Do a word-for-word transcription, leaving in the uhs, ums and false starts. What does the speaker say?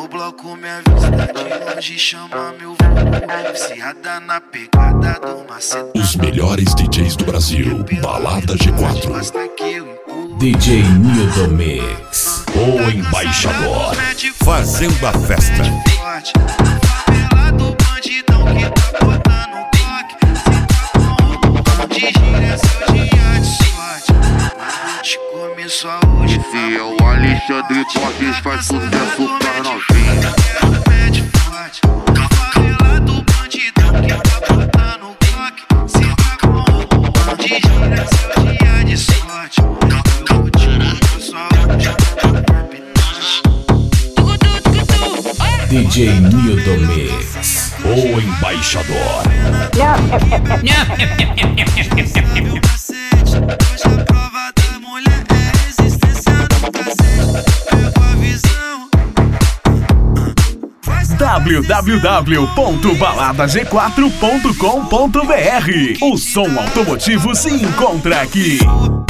bloco me avisa de longe, chama meu voo. Viciada na pegada do macetão. Os melhores D Js do Brasil, Balada G quatro. D J Nildo Mix, o embaixador, fazendo a festa. Favelado bandidão que tá botando um toque. Onde gira seu dia de sorte. Mas começou a hoje. Esse é o Alexandre Borges, faz sucesso pra novinha. Pede forte. Favelado bandidão que tá botando um toque. Se tá com onde gira seu dia de sorte. D J Nildo Mix, o embaixador. Hoje a prova da mulher é resistência no cacete. Pegou a visão. w w w ponto balada g quatro ponto com ponto b r. O som automotivo se encontra aqui.